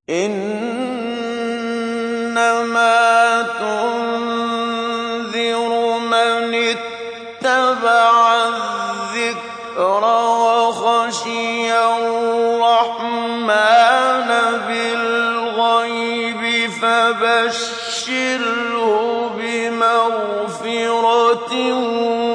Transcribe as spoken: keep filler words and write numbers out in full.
إِنَّمَا تُنذِرُ مَنِ اتَّبَعَ الذِّكْرَ وَخَشِيَ الرَّحْمَٰنَ بِالْغَيْبِ فَبَشِّرْهُ بِمَغْفِرَةٍ